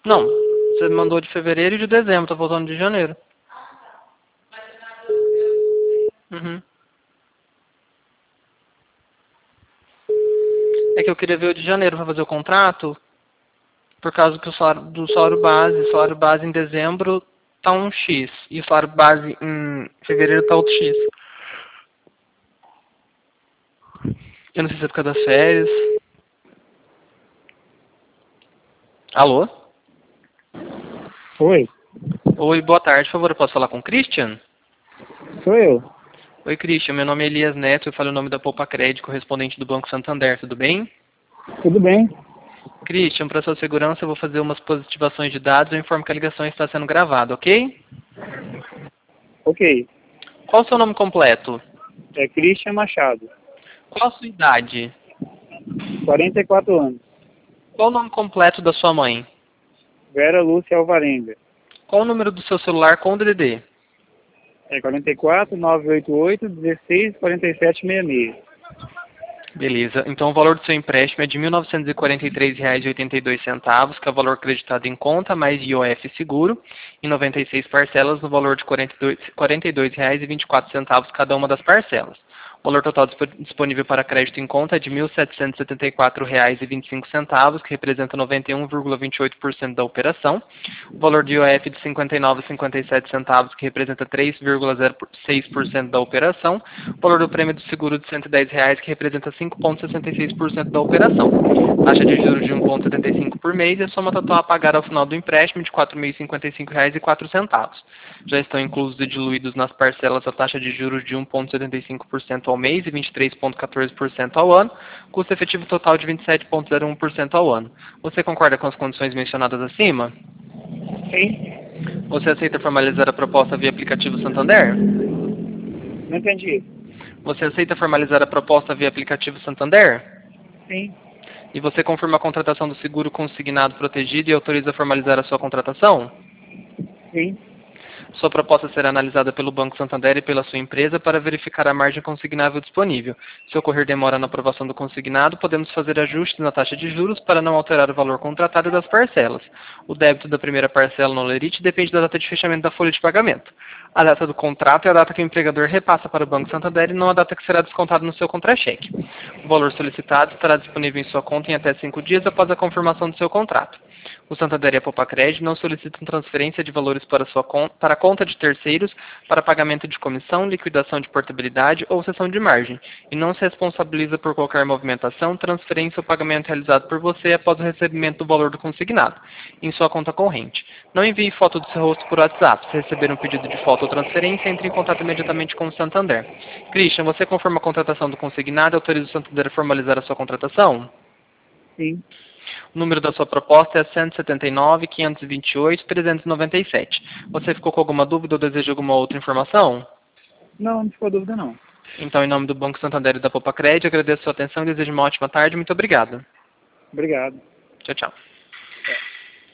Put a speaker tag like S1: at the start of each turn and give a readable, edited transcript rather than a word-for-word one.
S1: Não, você mandou de fevereiro e de dezembro, tá faltando de janeiro. Uhum. É que eu queria ver o de janeiro para fazer o contrato, por causa que o salário base em dezembro tá um X, e o salário base em fevereiro tá outro X. Eu não sei se é por causa das férias. Alô?
S2: Oi,
S1: Oi, boa tarde, por favor, eu posso falar com o Christian?
S2: sou eu.
S1: Oi, Christian, meu nome é Elias Neto, eu falo o nome da Poupa Crédito, correspondente do Banco Santander, tudo bem?
S2: Tudo bem?
S1: Christian, para sua segurança, eu vou fazer umas positivações de dados, eu informo que a ligação está sendo gravada, ok?
S2: Ok.
S1: Qual o seu nome completo?
S2: É Christian Machado,
S1: Qual a sua idade?
S2: 44 anos.
S1: Qual o nome completo da sua mãe?
S2: Vera Lúcia Alvarenga.
S1: Qual o número do seu celular com o DDD?
S2: É 44 988 16 47 66.
S1: Beleza, então o valor do seu empréstimo é de R$ 1.943,82, que é o valor acreditado em conta, mais IOF seguro, em 96 parcelas, no valor de R$ 42,24 cada uma das parcelas. O valor total disponível para crédito em conta é de R$ 1.774,25, que representa 91,28% da operação. O valor de IOF de R$ 59,57, que representa 3,06% da operação. O valor do prêmio do seguro de R$ 110,00, que representa 5,66% da operação. Taxa de juros de 1,75 por mês e a soma total a pagar ao final do empréstimo de R$ 4.055,04. Já estão inclusos e diluídos nas parcelas a taxa de juros de 1,75% ao mês e 23,14% ao ano, custo efetivo total de 27,01% ao ano. Você concorda com as condições mencionadas acima?
S2: Sim?
S1: Você aceita formalizar a proposta via aplicativo Santander?
S2: Não entendi.
S1: Você aceita formalizar a proposta via aplicativo Santander?
S2: Sim?
S1: E você confirma a contratação do seguro consignado protegido e autoriza formalizar a sua contratação?
S2: Sim?
S1: Sua proposta será analisada pelo Banco Santander e pela sua empresa para verificar a margem consignável disponível. Se ocorrer demora na aprovação do consignado, podemos fazer ajustes na taxa de juros para não alterar o valor contratado das parcelas. O débito da primeira parcela no Lerite depende da data de fechamento da folha de pagamento. A data do contrato é a data que o empregador repassa para o Banco Santander e não a data que será descontada no seu contra-cheque. O valor solicitado estará disponível em sua conta em até 5 dias após a confirmação do seu contrato. O Santander e a Poupa Crédito não solicitam transferência de valores para a conta de terceiros para pagamento de comissão, liquidação de portabilidade ou cessão de margem, e não se responsabiliza por qualquer movimentação, transferência ou pagamento realizado por você após o recebimento do valor do consignado, em sua conta corrente. Não envie foto do seu rosto por WhatsApp. Se receber um pedido de foto ou transferência, entre em contato imediatamente com o Santander. Christian, você confirma a contratação do consignado e autoriza o Santander a formalizar a sua contratação?
S2: Sim.
S1: O número da sua proposta é 179.528.397. Você ficou com alguma dúvida ou deseja alguma outra informação?
S2: Não, não ficou dúvida não.
S1: Então, em nome do Banco Santander e da Poupa Crédito, agradeço a sua atenção e desejo uma ótima tarde. Muito obrigado.
S2: Obrigado.
S1: Tchau, tchau.